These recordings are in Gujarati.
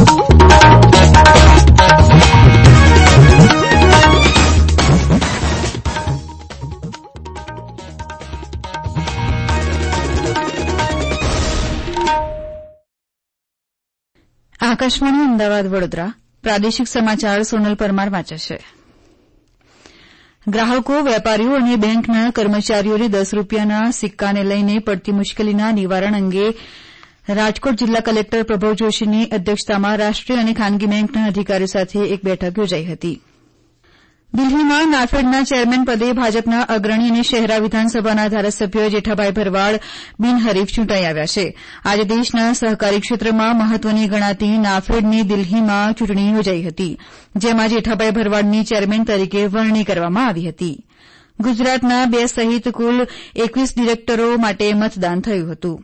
આકાશવાણી અમદાવાદ વડોદરા પ્રાદેશિક સમાચાર સોનલ પરમાર વાંચે છે. ગ્રાહકો, વેપારીઓ અને બેંકના કર્મચારીઓને 10 રૂપિયાના સિક્કાને લઈને પડતી મુશ્કેલીના નિવારણ અંગે રાજકોટ જિલ્લા કલેક્ટર પ્રભવ જોશીની અધ્યક્ષતામાં રાષ્ટ્રીય અને ખાનગી બેંકના અધિકારીઓ સાથે એક બેઠક યોજાઈ હતી. દિલ્હીમાં નાફેડના ચેરમેન પદે ભાજપના અગ્રણી અને શહેરા વિધાનસભાના ધારાસભ્ય જેઠાભાઈ ભરવાડ બિનહરીફ ચૂંટાઈ આવ્યા છે. આજે દેશના સહકારી ક્ષેત્રમાં મહત્વની ગણાતી નાફેડની દિલ્હીમાં ચૂંટણી યોજાઈ હતી, જેમાં જેઠાભાઈ ભરવાડની ચેરમેન તરીકે વરણી કરવામાં આવી હતી. ગુજરાતના 2 સહિત કુલ 21 ડિરેક્ટરો માટે મતદાન થયું હતું.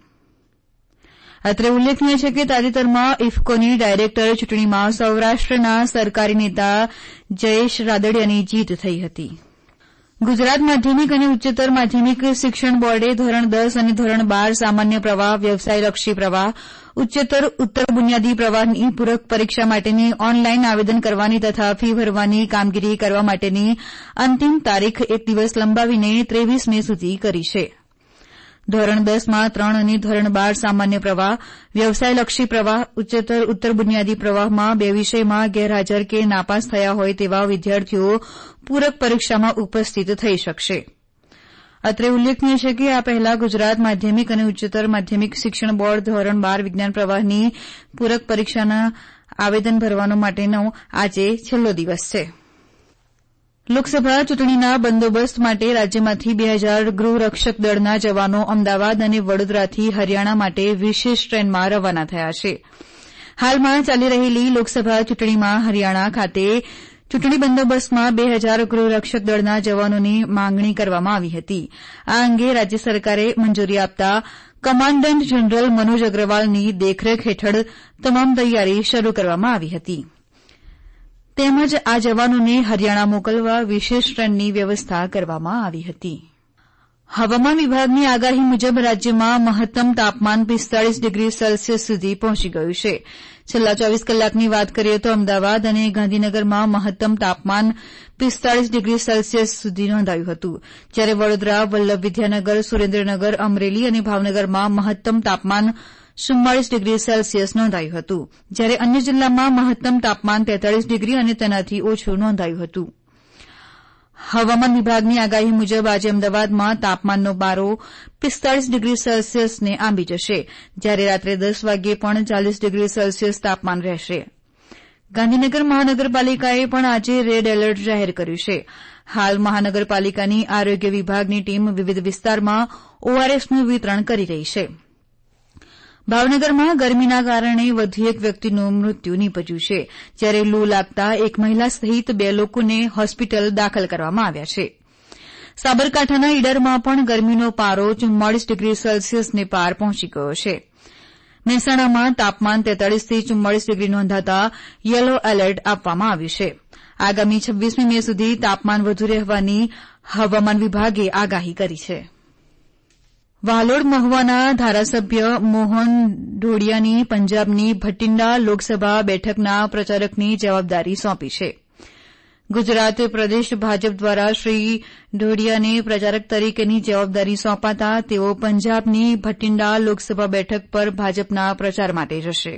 અત્રે ઉલ્લેખનીય છે કે તાજેતરમાં ઇફકોની ડાયરેક્ટર ચૂંટણીમાં સૌરાષ્ટ્રના સરકારી નેતા જયેશ રાદડિયાની જીત થઈ હતી. ગુજરાત માધ્યમિક અને ઉચ્ચતર માધ્યમિક શિક્ષણ બોર્ડે ધોરણ 10 અને ધોરણ 12 સામાન્ય પ્રવાહ, વ્યવસાયલક્ષી પ્રવાહ, ઉચ્ચતર ઉત્તર બુનિયાદી પ્રવાહની પૂરક પરીક્ષા માટેની ઓનલાઈન આવેદન કરવાની તથા ફી ભરવાની કામગીરી કરવા માટેની અંતિમ તારીખ એક દિવસ લંબાવીને 23 મે સુધી કરી છે. ધોરણ 10માં 3 અને ધોરણ 12 સામાન્ય પ્રવાહ, વ્યવસાયલક્ષી પ્રવાહ, ઉચ્ચતર ઉત્તર બુનિયાદી પ્રવાહમાં 2 વિષયમાં ગેરહાજર કે નાપાસ થયા હોય તેવા વિદ્યાર્થીઓ પૂરક પરીક્ષામાં ઉપસ્થિત થઈ શકશે. અત્રે ઉલ્લેખનીય છે કે આ પહેલા ગુજરાત માધ્યમિક અને ઉચ્ચતર માધ્યમિક શિક્ષણ બોર્ડ ધોરણ 12 વિજ્ઞાન પ્રવાહની પૂરક પરીક્ષાના આવેદન ભરવાનો માટેનો આજે છેલ્લો દિવસ છે. લોકસભા ચૂંટણીના બંદોબસ્ત માટે રાજ્યમાંથી 2000 ગૃહરક્ષક દળના જવાનો અમદાવાદ અને વડોદરાથી હરિયાણા માટે વિશેષ ટ્રેનમાં રવાના થયા છે. હાલમાં ચાલી રહેલી લોકસભા ચૂંટણીમાં હરિયાણા ખાતે ચૂંટણી બંદોબસ્તમાં 2000 ગૃહરક્ષક દળના જવાનોની માંગણી કરવામાં આવી હતી. આ અંગે રાજ્ય સરકારે મંજૂરી આપતા કમાન્ડન્ટ જનરલ મનોજ અગ્રવાલની દેખરેખ હેઠળ તમામ તૈયારી શરૂ કરવામાં આવી હતી. તેમજ આ જવાનોને હરિયાણા મોકલવા વિશેષ ટ્રેનની વ્યવસ્થા કરવામાં આવી હતી. હવામાન વિભાગની આગાહી મુજબ રાજ્યમાં મહત્તમ તાપમાન 45 ડિગ્રી સેલ્સિયસ સુધી પહોંચી ગયું છે. છેલ્લા 24 કલાકની વાત કરીએ તો અમદાવાદ અને ગાંધીનગરમાં મહત્તમ તાપમાન 45 ડિગ્રી સેલ્સિયસ સુધી નોંધાયું હતું, જ્યારે વડોદરા, વલ્લભ વિદ્યાનગર, સુરેન્દ્રનગર, અમરેલી અને ભાવનગરમાં મહત્તમ તાપમાન 44 ડિગ્રી સેલ્સિયસ નોંધાયું હતું, જ્યારે અન્ય જિલ્લામાં મહત્તમ તાપમાન 43 ડિગ્રી અને તેનાથી ઓછું નોંધાયું હતું. હવામાન વિભાગની આગાહી મુજબ આજે અમદાવાદમાં તાપમાનનો પારો 45 ડિગ્રી સેલ્સિયસને આંબી જશે, જ્યારે રાત્રે 10 વાગ્યે પણ 40 ડિગ્રી સેલ્સિયસ તાપમાન રહેશે. ગાંધીનગર મહાનગરપાલિકાએ પણ આજે રેડ એલર્ટ જાહેર કર્યું છે. હાલ મહાનગરપાલિકાની આરોગ્ય વિભાગની ટીમ વિવિધ વિસ્તારમાં ઓઆરએસનું વિતરણ કરી રહી છે. ભાવનગરમાં ગરમીના કારણે વધુ એક વ્યક્તિનું મૃત્યુ નીપજ્યું છે, જ્યારે લૂ લાગતા એક મહિલા સહિત 2 લોકોને હોસ્પિટલ દાખલ કરવામાં આવ્યા છે. સાબરકાંઠાના ઈડરમાં પણ ગરમીનો પારો 44 ડિગ્રી સેલ્સિયસને પાર પહોંચી ગયો છે. મહેસાણામાં તાપમાન 43 થી 44 ડિગ્રી નોંધાતા યલો એલર્ટ આપવામાં આવ્યું છે. આગામી 26મી મે સુધી તાપમાન વધુ રહેવાની હવામાન વિભાગે આગાહી કરી છે. વાલોડ મહુવાના ધારાસભ્ય મોહન ઢોડિયાની પંજાબની ભટિંડા લોકસભા બેઠકના પ્રચારકની જવાબદારી સોંપી છે. ગુજરાત પ્રદેશ ભાજપ દ્વારા શ્રી ઢોડિયાને પ્રચારક તરીકેની જવાબદારી સોંપાતા તેઓ પંજાબની ભટિંડા લોકસભા બેઠક પર ભાજપના પ્રચાર માટે જશે.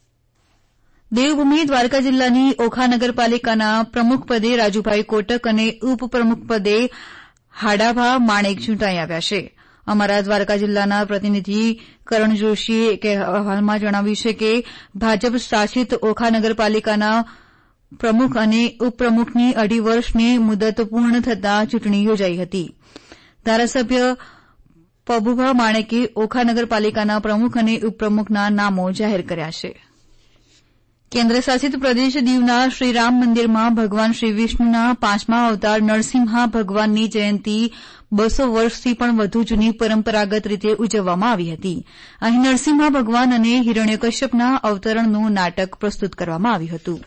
દેવભૂમિ દ્વારકા જિલ્લાની ઓખા નગરપાલિકાના પ્રમુખ પદે રાજુભાઈ કોટક અને ઉપપ્રમુખ પદે હાડાભા માણેક ચૂંટાઈ આવ્યા છે. અમારા દ્વારકા જિલ્લાના પ્રતિનિધિ કરણ જોશીએ એક અહેવાલમાં જણાવ્યું છે કે ભાજપ શાસિત ઓખા નગરપાલિકાના પ્રમુખ અને ઉપપ્રમુખની 2.5 વર્ષની મુદત પૂર્ણ થતાં ચૂંટણી યોજાઈ હતી. ધારાસભ્ય પબુભા માણેકે ઓખા નગરપાલિકાના પ્રમુખ અને ઉપપ્રમુખના નામો જાહેર કર્યા છે. કેન્દ્ર શાસિત પ્રદેશ દીવના શ્રીરામ મંદિરમાં ભગવાન શ્રી વિષ્ણુના 5મા અવતાર નરસિંહા ભગવાનની જયંતિ 200 વર્ષથી પણ વધુ જૂની પરંપરાગત રીતે ઉજવવામાં આવી હતી. અહીં નરસિંહા ભગવાન અને હિરણ્યકશ્યપના અવતરણનું નાટક પ્રસ્તુત કરવામાં આવ્યું હતું.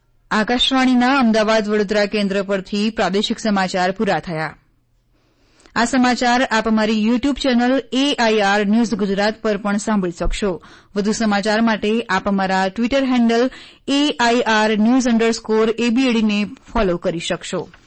આકાશવાણીના અમદાવાદ વડોદરા કેન્દ્ર પરથી પ્રાદેશિક સમાચાર પૂરા થયા. આ સમાચાર આપ અમારી YouTube channel AIR news Gujarat પર પણ સાંભળી શકશો. વધુ સમાચાર માટે આપ અમારા ટ્વિટર હેન્ડલ AIR news_ABAD ને ફોલો કરી શકશો.